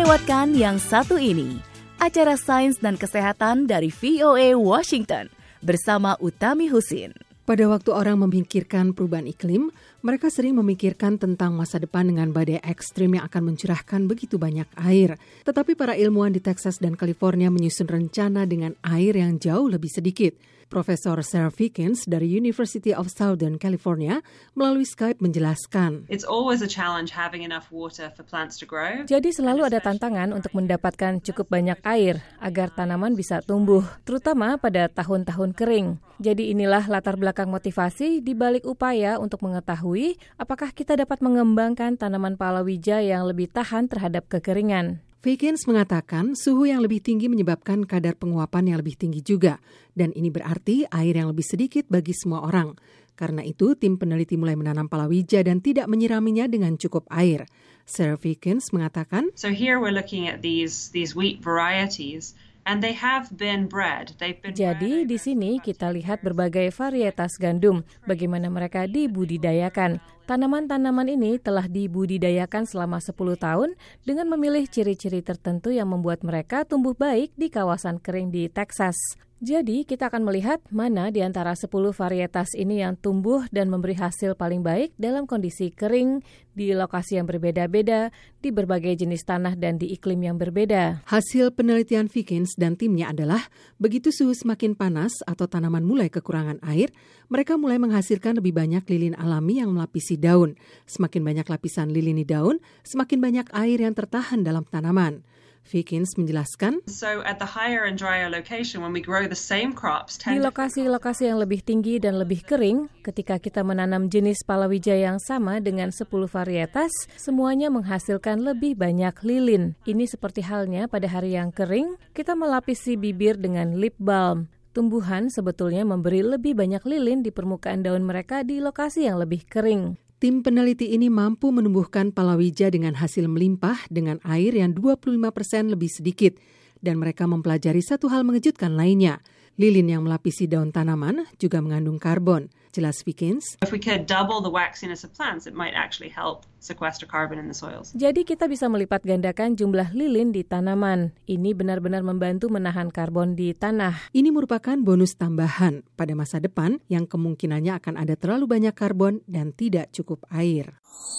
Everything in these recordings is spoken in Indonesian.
lewatkan yang satu ini, acara Sains dan Kesehatan dari VOA Washington bersama Utami Husin. Pada waktu orang memikirkan perubahan iklim, mereka sering memikirkan tentang masa depan dengan badai ekstrim yang akan mencurahkan begitu banyak air. Tetapi para ilmuwan di Texas dan California menyusun rencana dengan air yang jauh lebih sedikit. Profesor Sarah Fikins dari University of Southern California melalui Skype menjelaskan. It's always a challenge having enough water for plants to grow. Jadi selalu ada tantangan untuk mendapatkan cukup banyak air agar tanaman bisa tumbuh, terutama pada tahun-tahun kering. Jadi inilah latar belakang motivasi di balik upaya untuk mengetahui apakah kita dapat mengembangkan tanaman palawija yang lebih tahan terhadap kekeringan. Fikins mengatakan suhu yang lebih tinggi menyebabkan kadar penguapan yang lebih tinggi juga. Dan ini berarti air yang lebih sedikit bagi semua orang. Karena itu, tim peneliti mulai menanam palawija dan tidak menyiraminya dengan cukup air. Sarah Fikins mengatakan, So here we're looking at these wheat varieties. And they have been bred. Jadi di sini kita lihat berbagai varietas gandum, bagaimana mereka dibudidayakan. Tanaman-tanaman ini telah dibudidayakan selama 10 tahun dengan memilih ciri-ciri tertentu yang membuat mereka tumbuh baik di kawasan kering di Texas. Jadi kita akan melihat mana di antara 10 varietas ini yang tumbuh dan memberi hasil paling baik dalam kondisi kering, di lokasi yang berbeda-beda, di berbagai jenis tanah dan di iklim yang berbeda. Hasil penelitian Fikins dan timnya adalah, begitu suhu semakin panas atau tanaman mulai kekurangan air, mereka mulai menghasilkan lebih banyak lilin alami yang melapisi daun. Semakin banyak lapisan lilin di daun, semakin banyak air yang tertahan dalam tanaman. Fikins menjelaskan, So at the higher and drier location, when we grow the same crops, di lokasi-lokasi yang lebih tinggi dan lebih kering, ketika kita menanam jenis palawija yang sama dengan 10 varietas, semuanya menghasilkan lebih banyak lilin. Ini seperti halnya pada hari yang kering, kita melapisi bibir dengan lip balm. Tumbuhan sebetulnya memberi lebih banyak lilin di permukaan daun mereka di lokasi yang lebih kering. Tim peneliti ini mampu menumbuhkan palawija dengan hasil melimpah dengan air yang 25% lebih sedikit. Dan mereka mempelajari satu hal mengejutkan lainnya. Lilin yang melapisi daun tanaman juga mengandung karbon. Jelas Fikins. If we could double the waxiness of plants, it might actually help sequester carbon in the soils. Jadi kita bisa melipat gandakan jumlah lilin di tanaman. Ini benar-benar membantu menahan karbon di tanah. Ini merupakan bonus tambahan pada masa depan yang kemungkinannya akan ada terlalu banyak karbon dan tidak cukup air.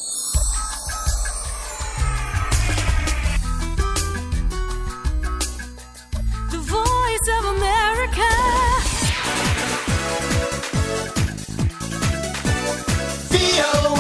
The Voice of America. VOA.